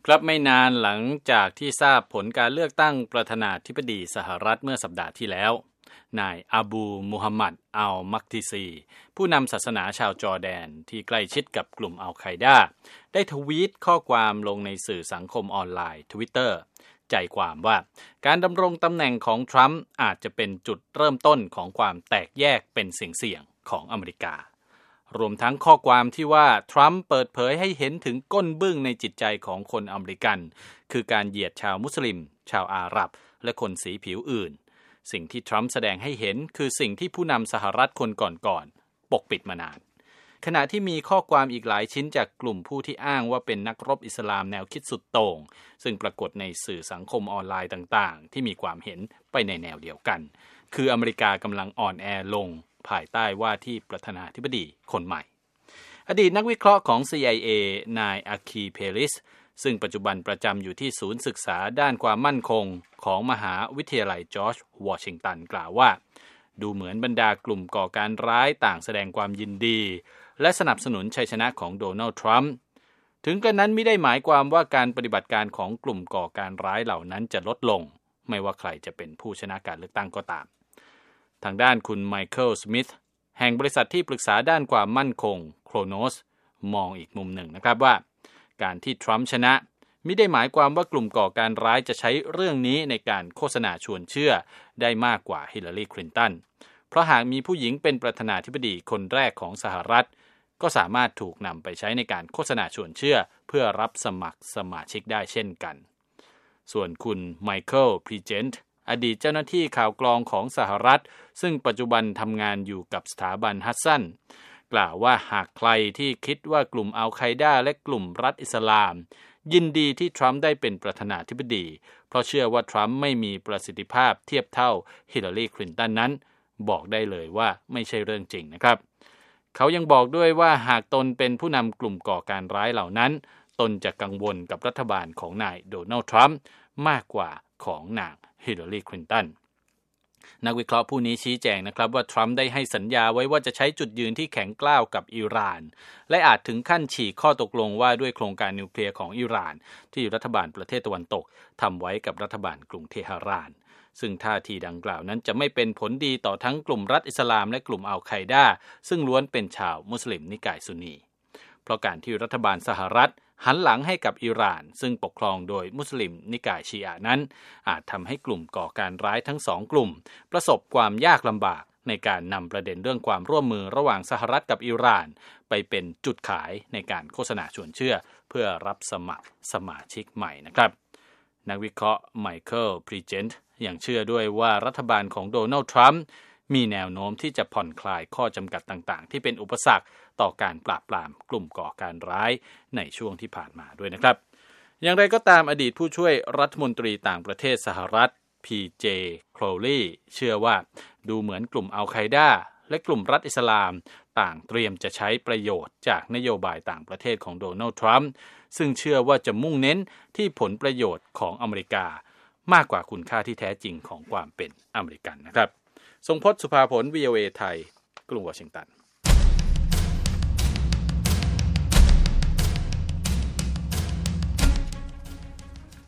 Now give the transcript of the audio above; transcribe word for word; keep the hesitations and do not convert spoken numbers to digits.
ครับไม่นานหลังจากที่ทราบผลการเลือกตั้งประธานาธิบดีสหรัฐเมื่อสัปดาห์ที่แล้วนายอาบูมูฮัมหมัดอัลมักทิซีผู้นำศาสนาชาวจอร์แดนที่ใกล้ชิดกับกลุ่มอัลไคดาได้ทวีตข้อความลงในสื่อสังคมออนไลน์ Twitter ใจความว่าการดำรงตำแหน่งของทรัมป์อาจจะเป็นจุดเริ่มต้นของความแตกแยกเป็นเสี่ยงๆของอเมริการวมทั้งข้อความที่ว่าทรัมป์เปิดเผยให้เห็นถึงก้นบึ้งในจิตใจของคนอเมริกันคือการเหยียดชาวมุสลิมชาวอาหรับและคนสีผิวอื่นสิ่งที่ทรัมป์แสดงให้เห็นคือสิ่งที่ผู้นำสหรัฐคนก่อนๆปกปิดมานานขณะที่มีข้อความอีกหลายชิ้นจากกลุ่มผู้ที่อ้างว่าเป็นนักรบอิสลามแนวคิดสุดโต่งซึ่งปรากฏในสื่อสังคมออนไลน์ต่างๆที่มีความเห็นไปในแนวเดียวกันคืออเมริกากำลังอ่อนแอลงภายใต้ว่าที่ประธานาธิบดีคนใหม่อดีตนักวิเคราะห์ของ ซี ไอ เอ นายอาคีเพลิสซึ่งปัจจุบันประจำอยู่ที่ศูนย์ศึกษาด้านความมั่นคงของมหาวิทยาลัยจอร์จวอชิงตันกล่าวว่าดูเหมือนบรรดากลุ่มก่อการร้ายต่างแสดงความยินดีและสนับสนุนชัยชนะของโดนัลด์ทรัมป์ถึงกระนั้นไม่ได้หมายความว่าการปฏิบัติการของกลุ่มก่อการร้ายเหล่านั้นจะลดลงไม่ว่าใครจะเป็นผู้ชนะการเลือกตั้งก็ตามทางด้านคุณไมเคิลสมิธแห่งบริษัทที่ปรึกษาด้านความมั่นคงโครโนสมองอีกมุมหนึ่งนะครับว่าการที่ทรัมป์ชนะมิได้หมายความว่ากลุ่มก่อการร้ายจะใช้เรื่องนี้ในการโฆษณาชวนเชื่อได้มากกว่าฮิลลารีคลินตันเพราะหากมีผู้หญิงเป็นประธานาธิบดีคนแรกของสหรัฐก็สามารถถูกนำไปใช้ในการโฆษณาชวนเชื่อเพื่อรับสมัครสมาชิกได้เช่นกันส่วนคุณไมเคิลพรีเจนต์อดีตเจ้าหน้าที่ข่าวกรองของสหรัฐซึ่งปัจจุบันทำงานอยู่กับสถาบันฮัสซันกล่าวว่าหากใครที่คิดว่ากลุ่มอัลไคดาและกลุ่มรัฐอิสลามยินดีที่ทรัมป์ได้เป็นประธานาธิบดีเพราะเชื่อว่าทรัมป์ไม่มีประสิทธิภาพเทียบเท่าฮิลลารีคลินตันนั้นบอกได้เลยว่าไม่ใช่เรื่องจริงนะครับเขายังบอกด้วยว่าหากตนเป็นผู้นำกลุ่มก่อการร้ายเหล่านั้นตนจะกังวลกับรัฐบาลของนายโดนัลด์ทรัมป์มากกว่าของนางฮิลลารีคลินตันนักวิเคราะห์ผู้นี้ชี้แจงนะครับว่าทรัมป์ได้ให้สัญญาไว้ว่าจะใช้จุดยืนที่แข็งกร้าวกับอิหร่านและอาจถึงขั้นฉีกข้อตกลงว่าด้วยโครงการนิวเคลียร์ของอิหร่านที่รัฐบาลประเทศตะวันตกทำไว้กับรัฐบาลกรุงเทหะรานซึ่งท่าทีดังกล่าวนั้นจะไม่เป็นผลดีต่อทั้งกลุ่มรัฐอิสลามและกลุ่มอัลไคดาซึ่งล้วนเป็นชาวมุสลิมนิกายซุนนีเพราะการที่รัฐบาลสหรัฐหันหลังให้กับอิหร่านซึ่งปกครองโดยมุสลิมนิกายชีอะห์นั้นอาจทำให้กลุ่มก่อการร้ายทั้งสองกลุ่มประสบความยากลำบากในการนำประเด็นเรื่องความร่วมมือระหว่างสหรัฐกับอิหร่านไปเป็นจุดขายในการโฆษณาชวนเชื่อเพื่อรับสมัครสมาชิกใหม่นะครับนักวิเคราะห์ไมเคิลพรีเจนต์ยังเชื่อด้วยว่ารัฐบาลของโดนัลด์ทรัมป์มีแนวโน้มที่จะผ่อนคลายข้อจำกัดต่างๆที่เป็นอุปสรรคต่อการปราบปรามกลุ่มก่อการร้ายในช่วงที่ผ่านมาด้วยนะครับอย่างไรก็ตามอดีตผู้ช่วยรัฐมนตรีต่างประเทศสหรัฐ พี เจ โคลลีเชื่อว่าดูเหมือนกลุ่มอัลไคดาและกลุ่มรัฐอิสลามต่างเตรียมจะใช้ประโยชน์จากนโยบายต่างประเทศของโดนัลด์ทรัมป์ซึ่งเชื่อว่าจะมุ่งเน้นที่ผลประโยชน์ของอเมริกามากกว่าคุณค่าที่แท้จริงของความเป็นอเมริกันนะครับทรงพจน์ สุภาผล วี โอ เอ ไทยกรุงวอชิงตัน